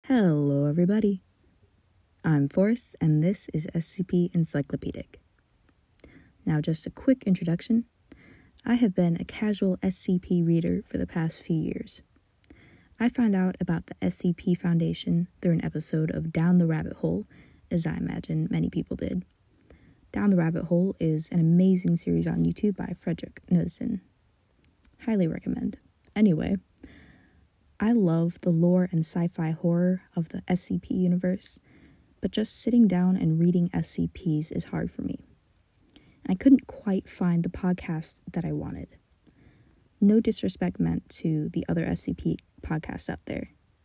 Hello, everybody. I'm Forrest, and this is SCP Encyclopedic. Now, just a quick introduction. I have been a casual SCP reader for the past few years. I found out about the SCP Foundation through an episode of Down the Rabbit Hole, as I imagine many people did. Down the Rabbit Hole is an amazing series on YouTube by Frederick Knudsen. Highly recommend. Anyway, I love the lore and sci-fi horror of the SCP universe, but just sitting down and reading SCPs is hard for me. I couldn't quite find the podcast that I wanted. No disrespect meant to the other SCP podcasts out there.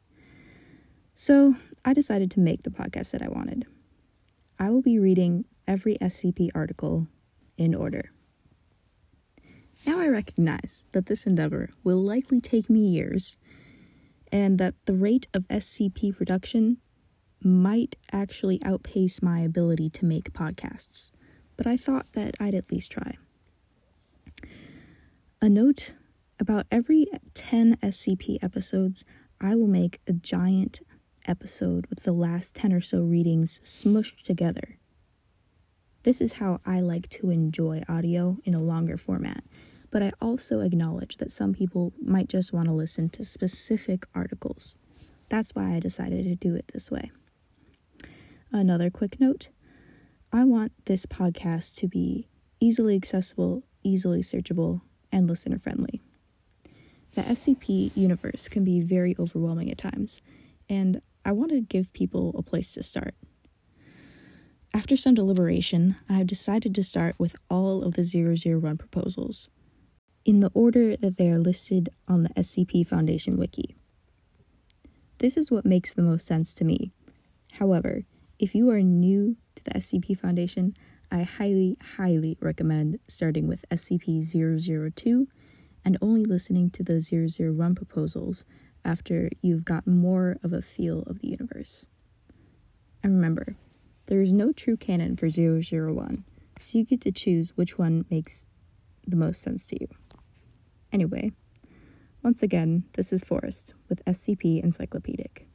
So I decided to make the podcast that I wanted. I will be reading every SCP article in order. Now I recognize that this endeavor will likely take me years, and that the rate of SCP production might actually outpace my ability to make podcasts, but I thought that I'd at least try. A note: about every 10 SCP episodes, I will make a giant episode with the last 10 or so readings smushed together. This is how I like to enjoy audio in a longer format, but I also acknowledge that some people might just want to listen to specific articles. That's why I decided to do it this way. Another quick note: I want this podcast to be easily accessible, easily searchable, and listener-friendly. The SCP universe can be very overwhelming at times, and I want to give people a place to start. After some deliberation, I have decided to start with all of the 001 proposals, in the order that they are listed on the SCP Foundation Wiki. This is what makes the most sense to me. However, if you are new to the SCP Foundation, I highly recommend starting with SCP-002 and only listening to the 001 proposals after you've got more of a feel of the universe. And remember, there is no true canon for 001, so you get to choose which one makes the most sense to you. Anyway, once again, this is Forrest with SCP Encyclopedic.